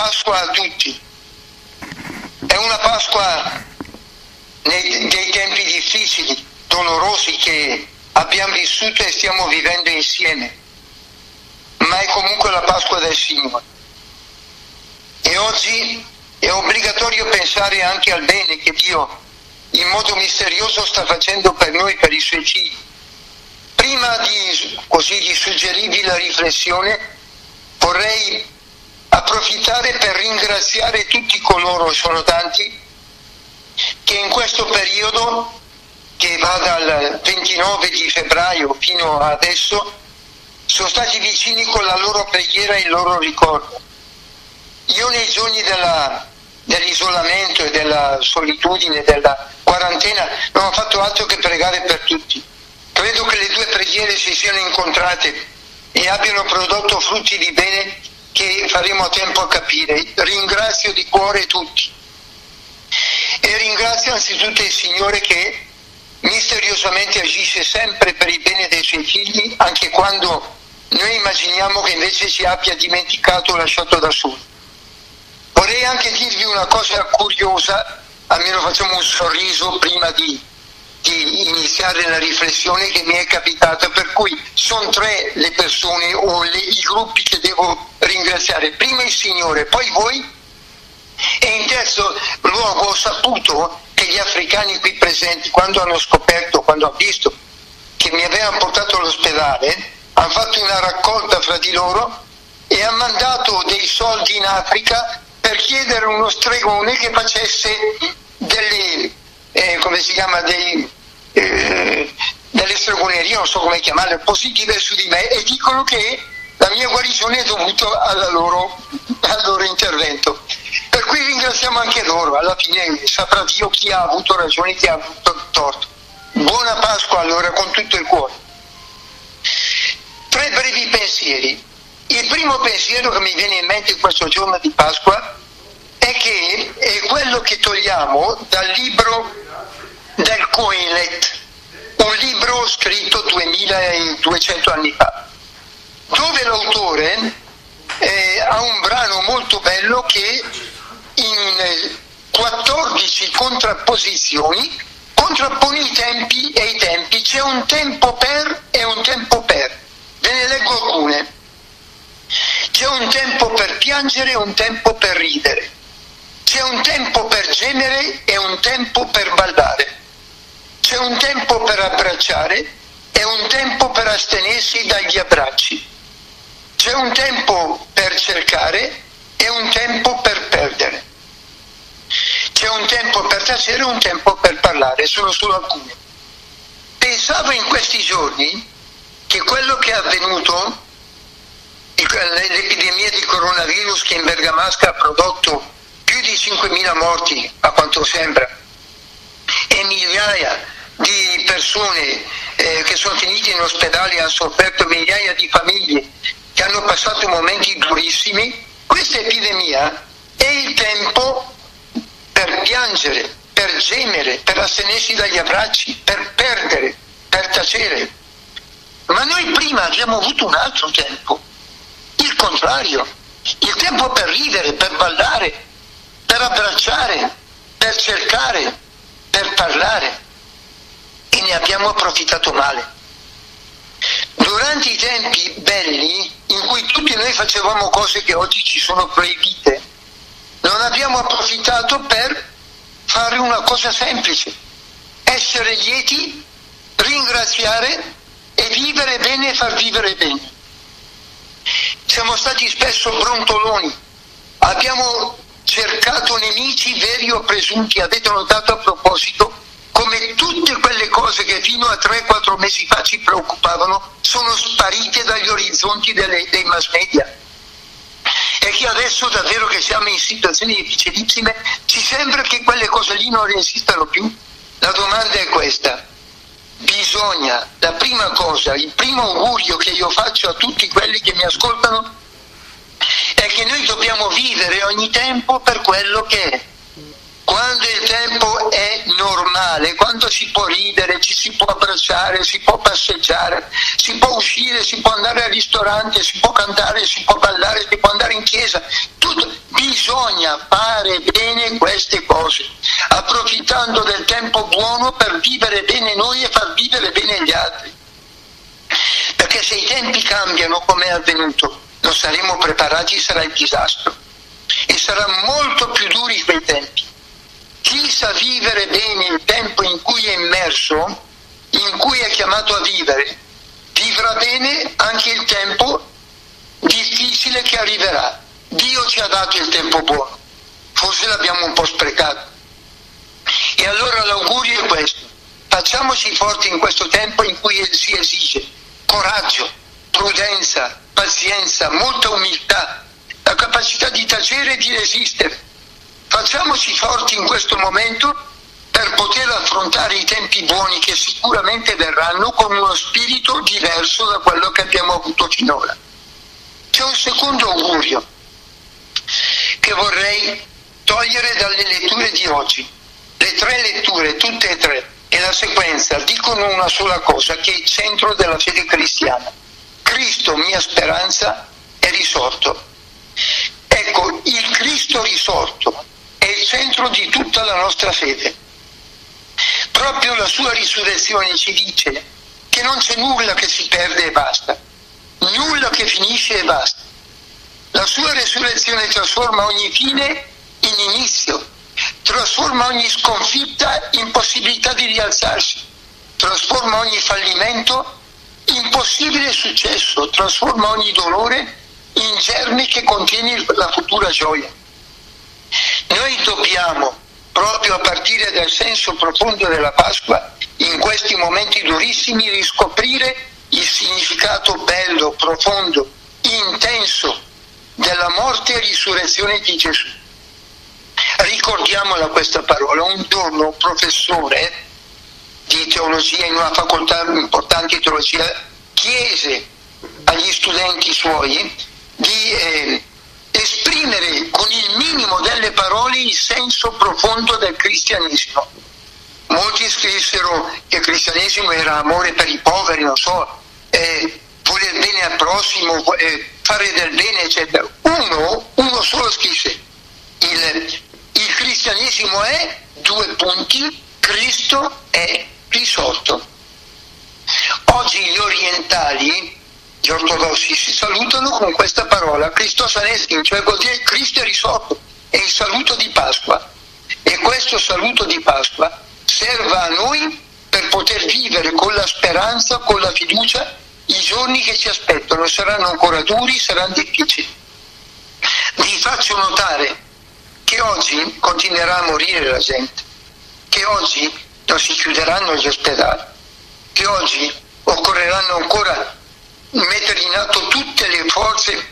Pasqua a tutti. È una Pasqua dei tempi difficili, dolorosi che abbiamo vissuto e stiamo vivendo insieme, ma è comunque la Pasqua del Signore. E oggi è obbligatorio pensare anche al bene che Dio in modo misterioso sta facendo per noi, per i Suoi figli. Prima di suggerirvi la riflessione, vorrei approfittare per ringraziare tutti coloro, sono tanti, che in questo periodo, che va dal 29 di febbraio fino a adesso, sono stati vicini con la loro preghiera e il loro ricordo. Io nei giorni dell'isolamento e della solitudine, della quarantena, non ho fatto altro che pregare per tutti. Credo che le due preghiere si siano incontrate e abbiano prodotto frutti di bene che faremo a tempo a capire. Ringrazio di cuore tutti e ringrazio anzitutto il Signore che misteriosamente agisce sempre per il bene dei Suoi figli, anche quando noi immaginiamo che invece ci abbia dimenticato o lasciato da soli. Vorrei anche dirvi una cosa curiosa, almeno facciamo un sorriso prima di iniziare la riflessione, che mi è capitata, per cui sono tre le persone o i gruppi che devo ringraziare: prima il Signore, poi voi, e in terzo luogo ho saputo che gli africani qui presenti, quando hanno visto che mi avevano portato all'ospedale, hanno fatto una raccolta fra di loro e hanno mandato dei soldi in Africa per chiedere a uno stregone che facesse delle stregonerie, non so come chiamarle, positive su di me, e dicono che la mia guarigione è dovuta al loro intervento. Per cui ringraziamo anche loro, alla fine saprà Dio chi ha avuto ragione e chi ha avuto torto. Buona Pasqua allora con tutto il cuore. 3 brevi pensieri. Il primo pensiero che mi viene in mente in questo giorno di Pasqua è che è quello che togliamo dal libro del Coelet, un libro scritto 2200 anni fa, dove l'autore ha un brano molto bello che in 14 contrapposizioni contrappone i tempi e i tempi. C'è un tempo per e un tempo per. Ve ne leggo alcune. C'è un tempo per piangere e un tempo per ridere. C'è un tempo per gemere e un tempo per ballare. C'è un tempo per abbracciare e un tempo per astenersi dagli abbracci. C'è un tempo per cercare e un tempo per perdere. C'è un tempo per tacere e un tempo per parlare. Sono solo alcune. Pensavo in questi giorni che quello che è avvenuto, l'epidemia di coronavirus che in Bergamasca ha prodotto più di 5.000 morti, a quanto sembra, e migliaia di persone che sono finite in ospedale e hanno sofferto, migliaia di famiglie che hanno passato momenti durissimi, questa epidemia è il tempo per piangere, per gemere, per astenersi dagli abbracci, per perdere, per tacere. Ma noi prima abbiamo avuto un altro tempo, il contrario, il tempo per ridere, per ballare, per abbracciare, per cercare, per parlare, e ne abbiamo approfittato male. Durante i tempi belli, in cui tutti noi facevamo cose che oggi ci sono proibite, non abbiamo approfittato per fare una cosa semplice: essere lieti, ringraziare e vivere bene e far vivere bene. Siamo stati spesso brontoloni, abbiamo cercato nemici veri o presunti. Avete notato a proposito come tutte quelle cose che fino a 3-4 mesi fa ci preoccupavano sono sparite dagli orizzonti dei mass media, e che adesso davvero che siamo in situazioni difficilissime ci sembra che quelle cose lì non resistano più? La domanda è questa: bisogna, la prima cosa, il primo augurio che io faccio a tutti quelli che mi ascoltano è che noi dobbiamo vivere ogni tempo per quello che è. Quando il tempo è normale, quando si può ridere, ci si può abbracciare, si può passeggiare, si può uscire, si può andare al ristorante, si può cantare, si può ballare, si può andare in chiesa, tutto, Bisogna fare bene queste cose, approfittando del tempo buono per vivere bene noi e far vivere bene gli altri. Perché se i tempi cambiano come è avvenuto, non saremo preparati, sarà il disastro. E sarà molto più duri quei tempi. Chi sa vivere bene il tempo in cui è immerso, in cui è chiamato a vivere, vivrà bene anche il tempo difficile che arriverà. Dio ci ha dato il tempo buono, forse l'abbiamo un po' sprecato. E allora l'augurio è questo: facciamoci forti in questo tempo in cui si esige coraggio, prudenza, pazienza, molta umiltà, la capacità di tacere e di resistere. Facciamoci forti in questo momento per poter affrontare i tempi buoni che sicuramente verranno con uno spirito diverso da quello che abbiamo avuto finora. C'è un secondo augurio che vorrei togliere dalle letture di oggi. Le tre letture, tutte e tre, e la sequenza dicono una sola cosa, che è il centro della fede cristiana. Cristo, mia speranza, è risorto. Ecco, il Cristo risorto è il centro di tutta la nostra fede. Proprio la sua risurrezione ci dice che non c'è nulla che si perde e basta, nulla che finisce e basta. La sua resurrezione trasforma ogni fine in inizio, trasforma ogni sconfitta in possibilità di rialzarsi, trasforma ogni fallimento in possibile successo, trasforma ogni dolore in germe che contiene la futura gioia. Noi dobbiamo, proprio a partire dal senso profondo della Pasqua, in questi momenti durissimi, riscoprire il significato bello, profondo, intenso della morte e risurrezione di Gesù. Ricordiamola questa parola. Un giorno un professore di teologia in una facoltà importante di teologia chiese agli studenti suoi di esprimere con il minimo delle parole il senso profondo del cristianesimo. Molti scrissero che il cristianesimo era amore per i poveri, non so, voler bene al prossimo, fare del bene, eccetera. Uno solo scrisse: il cristianesimo è, Cristo è risorto. Oggi gli orientali, gli ortodossi, si salutano con questa parola, Christos Anesti, cioè vuol dire Cristo è risorto, è il saluto di Pasqua. E questo saluto di Pasqua serva a noi per poter vivere con la speranza, con la fiducia, i giorni che ci aspettano. Saranno ancora duri, saranno difficili. Vi faccio notare che oggi continuerà a morire la gente, che oggi non si chiuderanno gli ospedali, che oggi occorrerà ancora mettere in atto tutte le forze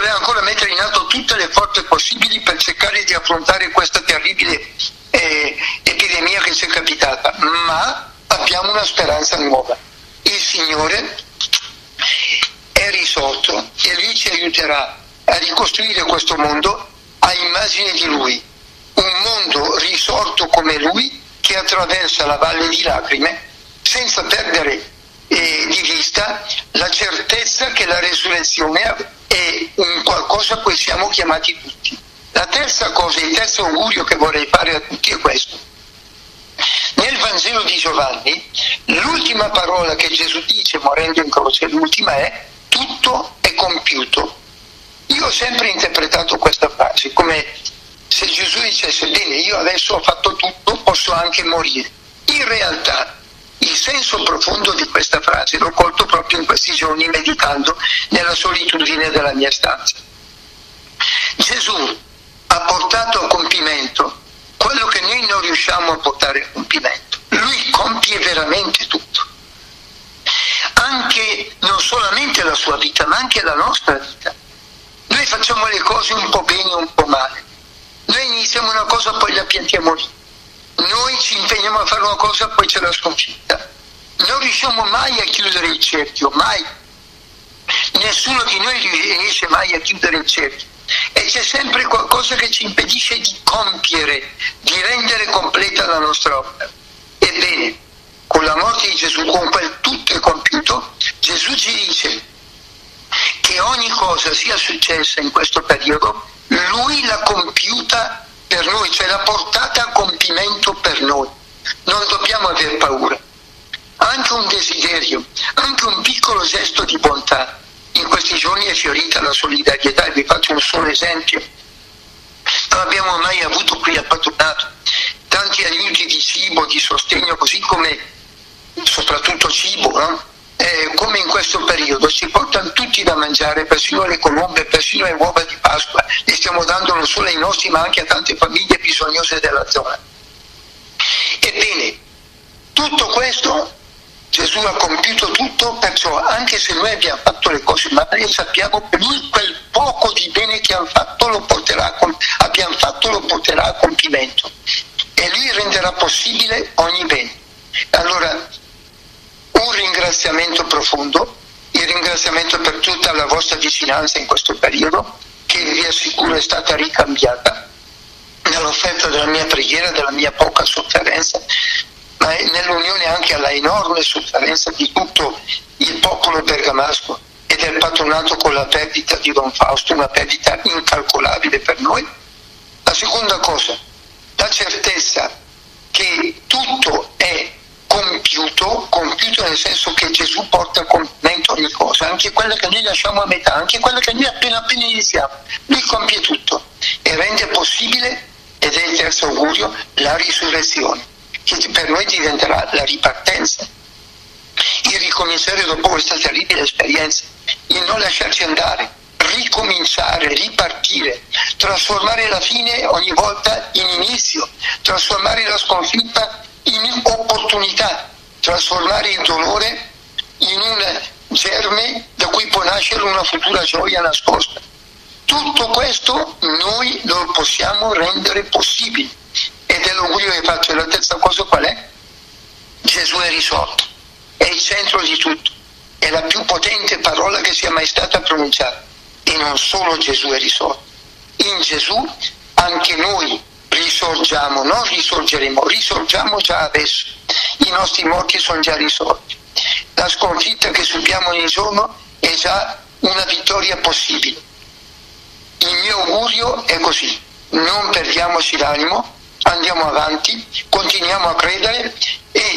possibili per cercare di affrontare questa terribile epidemia che ci è capitata, ma abbiamo una speranza nuova. Il Signore è risorto e Lui ci aiuterà a ricostruire questo mondo a immagine di Lui, un mondo risorto come Lui, che attraversa la valle di lacrime senza perdere di vista la certezza che la resurrezione è un qualcosa a cui siamo chiamati tutti. La terza cosa, il terzo augurio che vorrei fare a tutti è questo. Nel Vangelo di Giovanni, l'ultima parola che Gesù dice morendo in croce, l'ultima è: tutto è compiuto. Io ho sempre interpretato questa frase come se Gesù dicesse: bene, io adesso ho fatto tutto, posso anche morire. In realtà il senso profondo di questa frase l'ho colto proprio in questi giorni meditando nella solitudine della mia stanza. Gesù ha portato a compimento quello che noi non riusciamo a portare a compimento. Lui compie veramente tutto. Anche, non solamente la sua vita, ma anche la nostra vita. Noi facciamo le cose un po' bene o un po' male. Noi iniziamo una cosa, poi la piantiamo lì. Noi ci impegniamo a fare una cosa, poi c'è la sconfitta. Non riusciamo mai a chiudere il cerchio, mai. Nessuno di noi riesce mai a chiudere il cerchio. E c'è sempre qualcosa che ci impedisce di compiere, di rendere completa la nostra opera. Ebbene, con la morte di Gesù, con quel tutto è compiuto, Gesù ci dice che ogni cosa sia successa in questo periodo, Lui l'ha compiuta per noi, cioè l'ha portata a compimento per noi. Non dobbiamo aver paura. Anche un desiderio, anche un piccolo gesto di bontà. In questi giorni è fiorita la solidarietà, vi faccio un solo esempio. Non abbiamo mai avuto qui al patronato tanti aiuti di cibo, di sostegno, così come soprattutto cibo, no? Come in questo periodo ci portano tutti da mangiare, persino le colombe, persino le uova di Pasqua, le stiamo dando non solo ai nostri ma anche a tante famiglie bisognose della zona. Ebbene, tutto questo Gesù ha compiuto tutto, perciò anche se noi abbiamo fatto le cose male, sappiamo che Lui quel poco di bene che abbiamo fatto lo porterà a compimento e Lui renderà possibile ogni bene. Allora, un ringraziamento profondo, il ringraziamento per tutta la vostra vicinanza in questo periodo, che vi assicuro è stata ricambiata nell'offerta della mia preghiera, della mia poca sofferenza, ma nell'unione anche alla enorme sofferenza di tutto il popolo bergamasco e del patronato con la perdita di Don Fausto, una perdita incalcolabile per noi. La seconda cosa, la certezza che tutto è compiuto nel senso che Gesù porta a compimento ogni cosa, anche quella che noi lasciamo a metà, anche quella che noi appena iniziamo. Lui compie tutto e rende possibile, ed è il terzo augurio, la risurrezione, che per noi diventerà la ripartenza, il ricominciare dopo questa terribile esperienza, il non lasciarci andare, ricominciare, ripartire, trasformare la fine ogni volta in inizio, trasformare la sconfitta in opportunità, trasformare il dolore in un germe da cui può nascere una futura gioia nascosta. Tutto questo noi lo possiamo rendere possibile, ed è l'augurio che faccio. E la terza cosa qual è? Gesù è risorto, è il centro di tutto, è la più potente parola che sia mai stata pronunciata. E non solo Gesù è risorto, in Gesù anche noi risorgiamo, non risorgeremo, risorgiamo già adesso, i nostri morti sono già risorti. La sconfitta che subiamo ogni giorno è già una vittoria possibile. Il mio augurio è così: non perdiamoci l'animo, andiamo avanti, continuiamo a credere e